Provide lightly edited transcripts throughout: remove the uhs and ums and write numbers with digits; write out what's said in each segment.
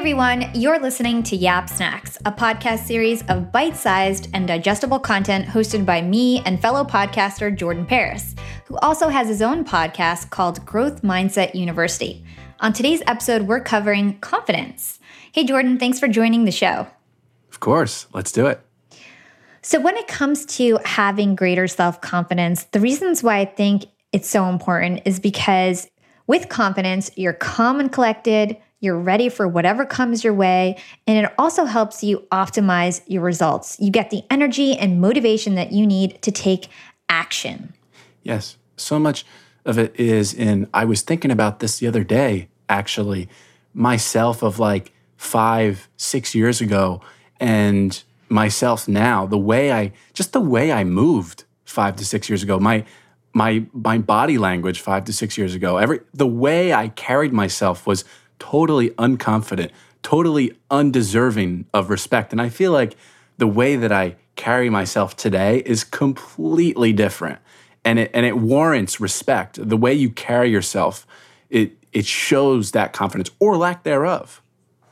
everyone, you're listening to Yap Snacks, a podcast series of bite-sized and digestible content hosted by me and fellow podcaster Jordan Paris, who also has his own podcast called Growth Mindset University. On today's episode, we're covering confidence. Hey Jordan, thanks for joining the show. Of course, let's do it. So when it comes to having greater self-confidence, the reasons why I think it's so important is because with confidence, you're calm and collected, you're ready for whatever comes your way, and it also helps you optimize your results. You get the energy and motivation that you need to take action. Yes, so much of it is I was thinking about this the other day, actually, myself of like 5-6 years ago and myself now, the way I moved 5 to 6 years ago, my body language 5 to 6 years ago, the way I carried myself was totally unconfident, totally undeserving of respect. And I feel like the way that I carry myself today is completely different. And it warrants respect. The way you carry yourself, it shows that confidence or lack thereof.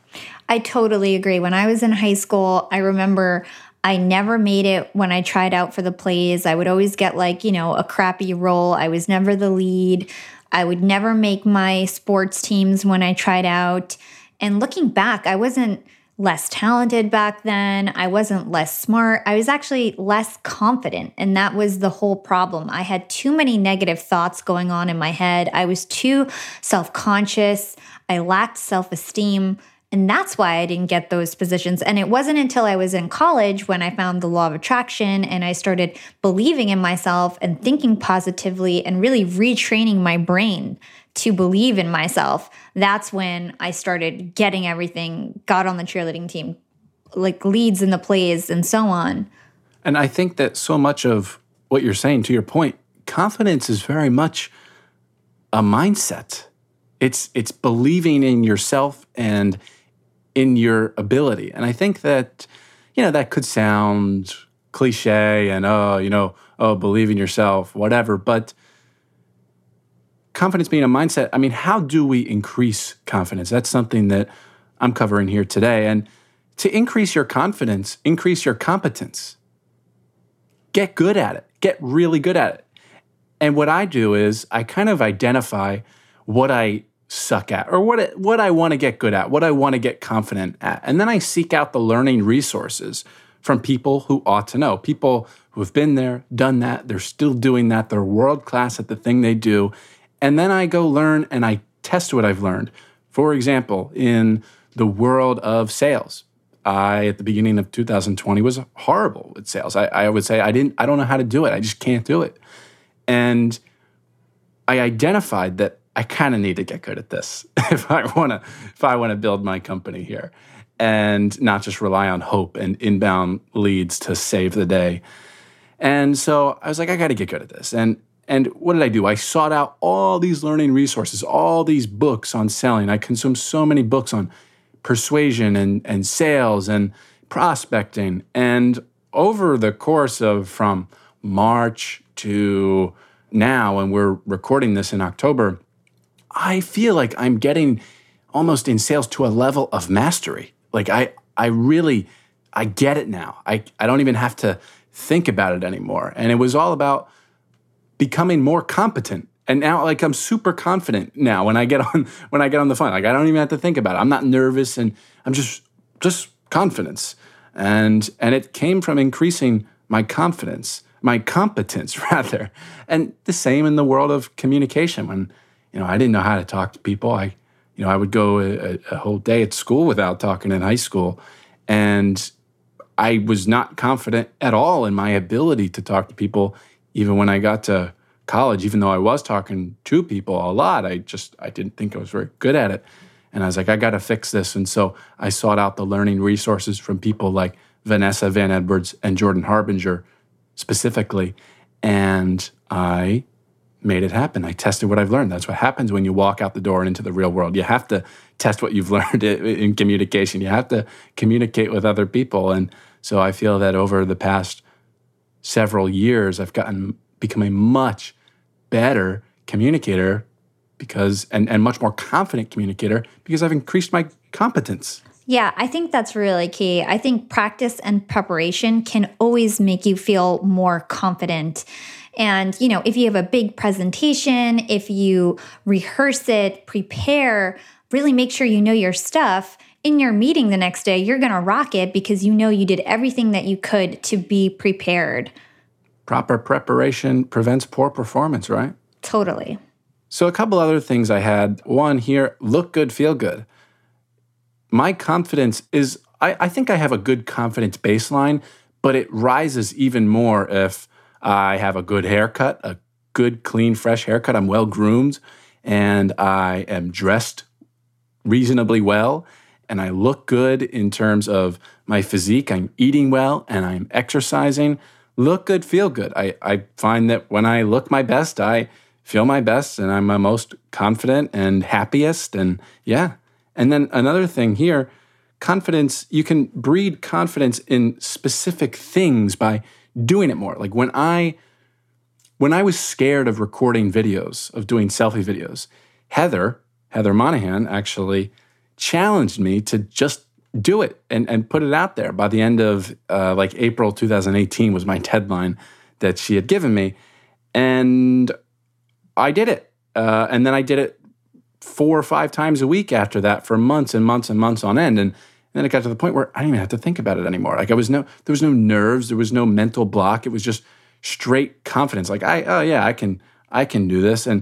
I totally agree. When I was in high school, I remember I never made it when I tried out for the plays. I would always get a crappy role. I was never the lead. I would never make my sports teams when I tried out. And looking back, I wasn't less talented back then. I wasn't less smart. I was actually less confident. And that was the whole problem. I had too many negative thoughts going on in my head. I was too self-conscious. I lacked self-esteem. And that's why I didn't get those positions. And it wasn't until I was in college when I found the law of attraction and I started believing in myself and thinking positively and really retraining my brain to believe in myself. That's when I started getting everything, got on the cheerleading team, like leads in the plays and so on. And I think that so much of what you're saying, to your point, confidence is very much a mindset. It's believing in yourself and in your ability. And I think that, that could sound cliche and, believe in yourself, whatever. But confidence being a mindset, how do we increase confidence? That's something that I'm covering here today. And to increase your confidence, increase your competence. Get good at it. Get really good at it. And what I do is I kind of identify what I suck at or what I want to get good at, what I want to get confident at. And then I seek out the learning resources from people who ought to know, people who have been there, done that, they're still doing that, they're world-class at the thing they do. And then I go learn and I test what I've learned. For example, in the world of sales, I, at the beginning of 2020, was horrible at sales. I would say I don't know how to do it. I just can't do it. And I identified that I kind of need to get good at this if I want to build my company here and not just rely on hope and inbound leads to save the day. And so I was like, I got to get good at this. And what did I do? I sought out all these learning resources, all these books on selling. I consumed so many books on persuasion and sales and prospecting. And over the course of from March to now, and we're recording this in October, I feel like I'm getting almost in sales to a level of mastery. Like I get it now. I don't even have to think about it anymore. And it was all about becoming more competent. And now I'm super confident now when I get on the phone. Like I don't even have to think about it. I'm not nervous and I'm just confidence. And it came from increasing my confidence, my competence rather. And the same in the world of communication. When I didn't know how to talk to people. I would go a whole day at school without talking in high school. And I was not confident at all in my ability to talk to people, even when I got to college, even though I was talking to people a lot. I didn't think I was very good at it. And I was like, I got to fix this. And so I sought out the learning resources from people like Vanessa Van Edwards and Jordan Harbinger specifically. And I made it happen. I tested what I've learned. That's what happens when you walk out the door and into the real world. You have to test what you've learned in communication. You have to communicate with other people. And so I feel that over the past several years, I've become a much better communicator and much more confident communicator because I've increased my competence. Yeah, I think that's really key. I think practice and preparation can always make you feel more confident. And, if you have a big presentation, if you rehearse it, prepare, really make sure you know your stuff. In your meeting the next day, you're going to rock it because you know you did everything that you could to be prepared. Proper preparation prevents poor performance, right? Totally. So a couple other things I had. One here, look good, feel good. My confidence is, I think I have a good confidence baseline, but it rises even more if I have a good haircut, a good, clean, fresh haircut. I'm well groomed and I am dressed reasonably well and I look good in terms of my physique. I'm eating well and I'm exercising. Look good, feel good. I find that when I look my best, I feel my best and I'm my most confident and happiest. And yeah. And then another thing here, confidence, you can breed confidence in specific things by doing it more. Like when I was scared of recording videos, of doing selfie videos, Heather Monahan actually challenged me to just do it and put it out there. By the end of April 2018 was my deadline that she had given me. And I did it. And then I did it 4 or 5 times a week after that for months and months and months on end. And then it got to the point where I didn't even have to think about it anymore. Like there was no nerves, there was no mental block. It was just straight confidence. Like I can do this. And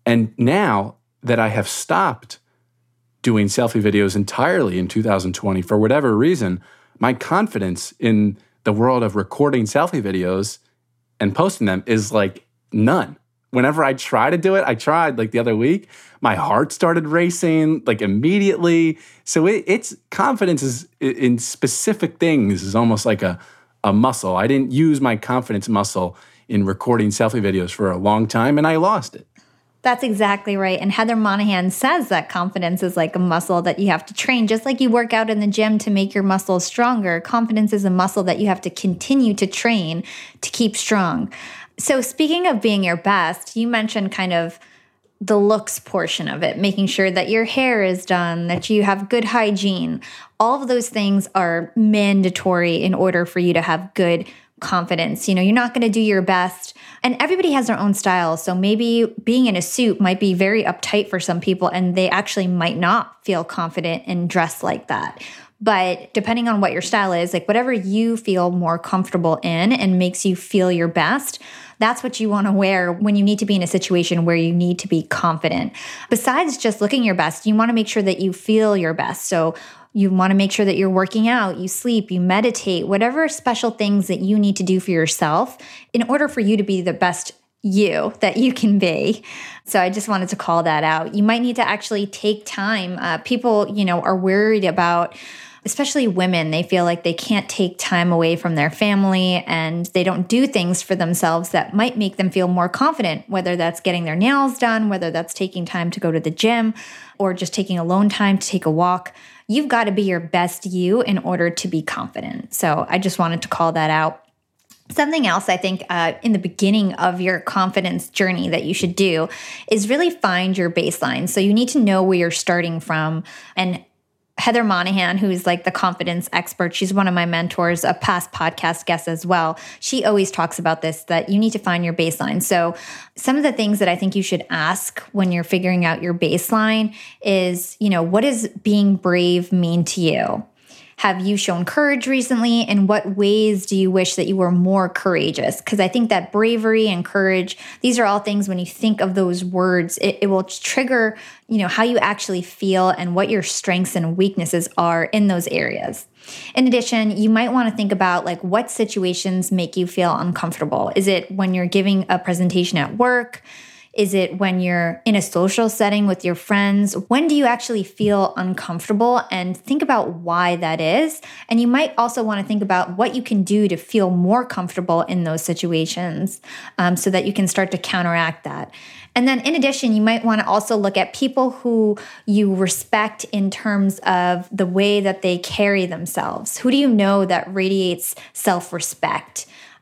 now that I have stopped doing selfie videos entirely in 2020 for whatever reason, my confidence in the world of recording selfie videos and posting them is like none. Whenever I try to do it, I tried like the other week, my heart started racing like immediately. So it's confidence is in specific things is almost like a muscle. I didn't use my confidence muscle in recording selfie videos for a long time and I lost it. That's exactly right. And Heather Monahan says that confidence is like a muscle that you have to train. Just like you work out in the gym to make your muscles stronger, confidence is a muscle that you have to continue to train to keep strong. So speaking of being your best, you mentioned kind of the looks portion of it, making sure that your hair is done, that you have good hygiene. All of those things are mandatory in order for you to have good confidence. You're not going to do your best. And everybody has their own style. So maybe being in a suit might be very uptight for some people, and they actually might not feel confident in dress like that. But depending on what your style is, like whatever you feel more comfortable in and makes you feel your best, that's what you want to wear when you need to be in a situation where you need to be confident. Besides just looking your best, you want to make sure that you feel your best. So you want to make sure that you're working out, you sleep, you meditate, whatever special things that you need to do for yourself in order for you to be the best you that you can be. So I just wanted to call that out. You might need to actually take time. People, are worried about, especially women, they feel like they can't take time away from their family and they don't do things for themselves that might make them feel more confident, whether that's getting their nails done, whether that's taking time to go to the gym, or just taking alone time to take a walk. You've got to be your best you in order to be confident. So I just wanted to call that out. Something else I think in the beginning of your confidence journey that you should do is really find your baseline. So you need to know where you're starting from. And Heather Monahan, who's like the confidence expert, she's one of my mentors, a past podcast guest as well. She always talks about this, that you need to find your baseline. So some of the things that I think you should ask when you're figuring out your baseline is, what does being brave mean to you? Have you shown courage recently? In what ways do you wish that you were more courageous? Because I think that bravery and courage, these are all things when you think of those words, it will trigger, how you actually feel and what your strengths and weaknesses are in those areas. In addition, you might want to think about like what situations make you feel uncomfortable. Is it when you're giving a presentation at work? Is it when you're in a social setting with your friends? When do you actually feel uncomfortable? And think about why that is. And you might also want to think about what you can do to feel more comfortable in those situations so that you can start to counteract that. And then in addition, you might want to also look at people who you respect in terms of the way that they carry themselves. Who do you know that radiates self-respect?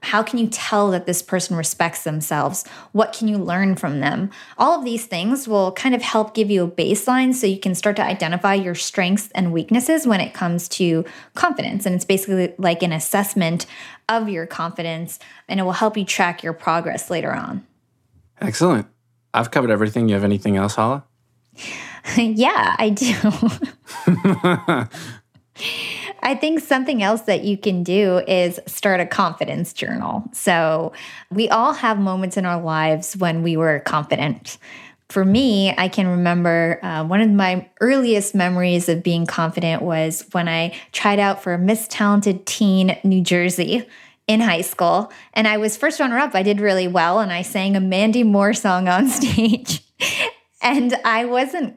How can you tell that this person respects themselves? What can you learn from them? All of these things will kind of help give you a baseline so you can start to identify your strengths and weaknesses when it comes to confidence. And it's basically like an assessment of your confidence, and it will help you track your progress later on. Excellent. I've covered everything. You have anything else, Hala? Yeah, I do. I think something else that you can do is start a confidence journal. So we all have moments in our lives when we were confident. For me, I can remember one of my earliest memories of being confident was when I tried out for Miss Talented Teen New Jersey in high school. And I was first runner-up. I did really well, and I sang a Mandy Moore song on stage. And I wasn't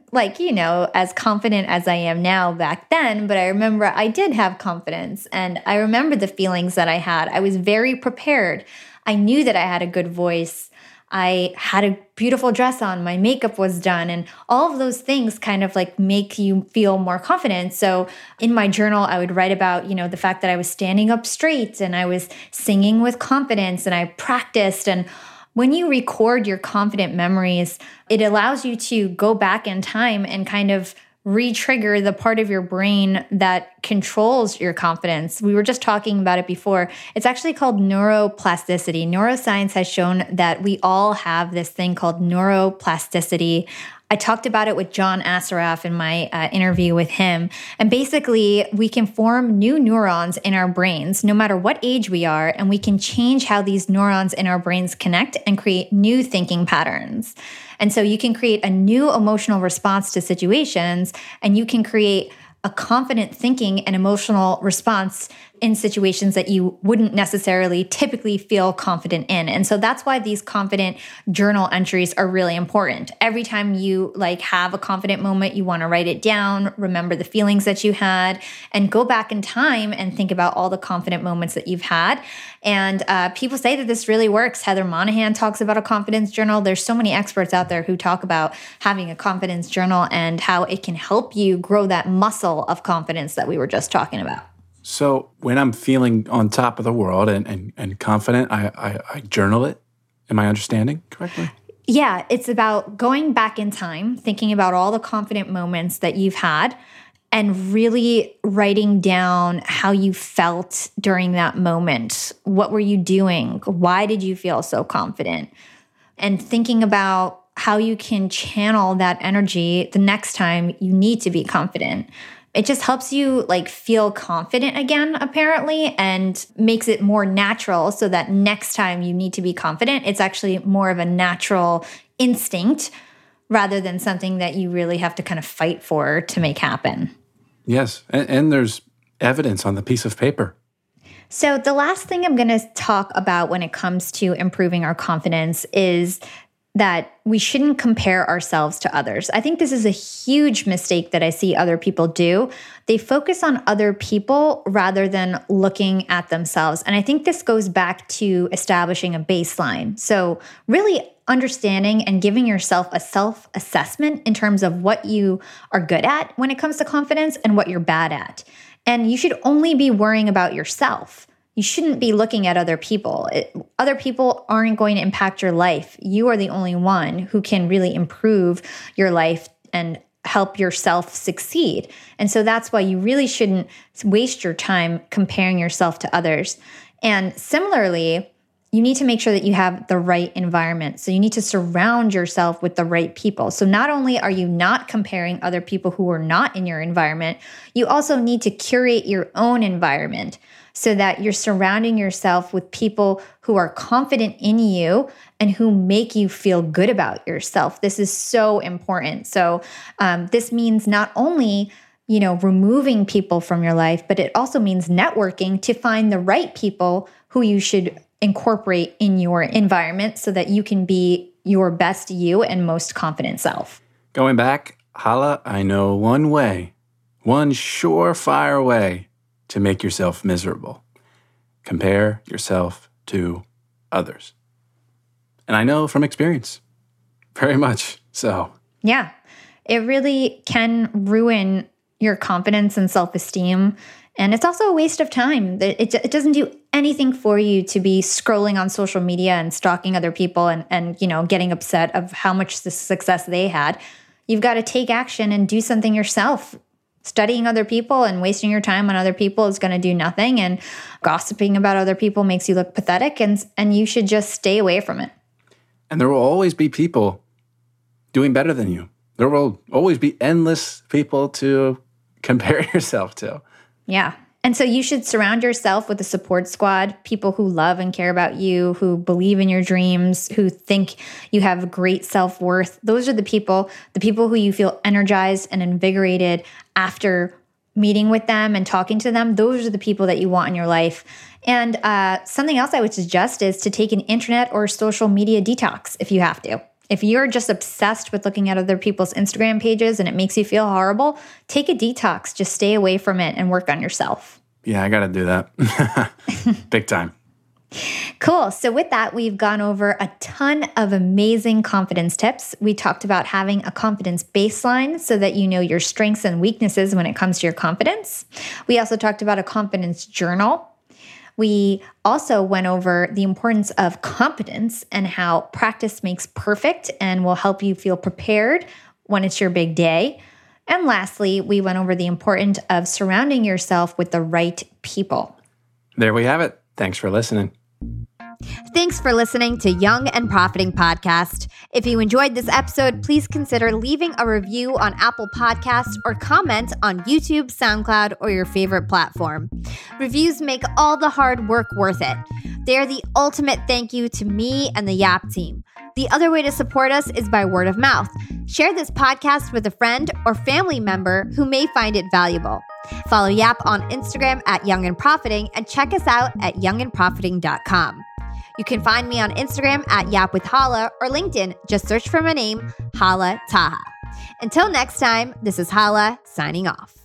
as confident as I am now back then, but I remember I did have confidence. And I remember the feelings that I had. I was very prepared. I knew that I had a good voice. I had a beautiful dress on. My makeup was done. And all of those things kind of like make you feel more confident. So in my journal, I would write about, the fact that I was standing up straight and I was singing with confidence and I practiced. And when you record your confident memories, it allows you to go back in time and kind of re-trigger the part of your brain that controls your confidence. We were just talking about it before. It's actually called neuroplasticity. Neuroscience has shown that we all have this thing called neuroplasticity. I talked about it with John Assaraf in my interview with him. And basically, we can form new neurons in our brains, no matter what age we are, and we can change how these neurons in our brains connect and create new thinking patterns. And so you can create a new emotional response to situations, and you can create a confident thinking and emotional response in situations that you wouldn't necessarily typically feel confident in. And so that's why these confident journal entries are really important. Every time you have a confident moment, you want to write it down, remember the feelings that you had, and go back in time and think about all the confident moments that you've had. And people say that this really works. Heather Monahan talks about a confidence journal. There's so many experts out there who talk about having a confidence journal and how it can help you grow that muscle of confidence that we were just talking about. So when I'm feeling on top of the world and confident, I journal it. Am I understanding correctly? Yeah, it's about going back in time, thinking about all the confident moments that you've had, and really writing down how you felt during that moment. What were you doing? Why did you feel so confident? And thinking about how you can channel that energy the next time you need to be confident. It just helps you feel confident again, apparently, and makes it more natural so that next time you need to be confident, it's actually more of a natural instinct rather than something that you really have to kind of fight for to make happen. Yes, and there's evidence on the piece of paper. So the last thing I'm going to talk about when it comes to improving our confidence is that we shouldn't compare ourselves to others. I think this is a huge mistake that I see other people do. They focus on other people rather than looking at themselves. And I think this goes back to establishing a baseline. So really understanding and giving yourself a self-assessment in terms of what you are good at when it comes to confidence and what you're bad at. And you should only be worrying about yourself. You shouldn't be looking at other people. Other people aren't going to impact your life. You are the only one who can really improve your life and help yourself succeed. And so that's why you really shouldn't waste your time comparing yourself to others. And similarly, you need to make sure that you have the right environment. So you need to surround yourself with the right people. So not only are you not comparing other people who are not in your environment, you also need to curate your own environment so that you're surrounding yourself with people who are confident in you and who make you feel good about yourself. This is so important. So this means not only removing people from your life, but it also means networking to find the right people who you should incorporate in your environment so that you can be your best you and most confident self. Going back, Hala, I know one way, one surefire way to make yourself miserable. Compare yourself to others. And I know from experience, very much so. Yeah, it really can ruin your confidence and self-esteem. And it's also a waste of time. It doesn't do anything for you to be scrolling on social media and stalking other people and getting upset of how much success they had. You've got to take action and do something yourself. Studying other people and wasting your time on other people is going to do nothing. And gossiping about other people makes you look pathetic, and you should just stay away from it. And there will always be people doing better than you. There will always be endless people to compare yourself to. Yeah. And so you should surround yourself with a support squad, people who love and care about you, who believe in your dreams, who think you have great self-worth. Those are the people who you feel energized and invigorated after meeting with them and talking to them. Those are the people that you want in your life. And something else I would suggest is to take an internet or social media detox if you have to. If you're just obsessed with looking at other people's Instagram pages and it makes you feel horrible, take a detox. Just stay away from it and work on yourself. Yeah, I got to do that. Big time. Cool. So with that, we've gone over a ton of amazing confidence tips. We talked about having a confidence baseline so that you know your strengths and weaknesses when it comes to your confidence. We also talked about a confidence journal. We also went over the importance of competence and how practice makes perfect and will help you feel prepared when it's your big day. And lastly, we went over the importance of surrounding yourself with the right people. There we have it. Thanks for listening. Thanks for listening to Young and Profiting Podcast. If you enjoyed this episode, please consider leaving a review on Apple Podcasts or comment on YouTube, SoundCloud, or your favorite platform. Reviews make all the hard work worth it. They are the ultimate thank you to me and the Yap team. The other way to support us is by word of mouth. Share this podcast with a friend or family member who may find it valuable. Follow Yap on Instagram at Young and Profiting and check us out at youngandprofiting.com. You can find me on Instagram at Yap with Hala or LinkedIn. Just search for my name, Hala Taha. Until next time, this is Hala signing off.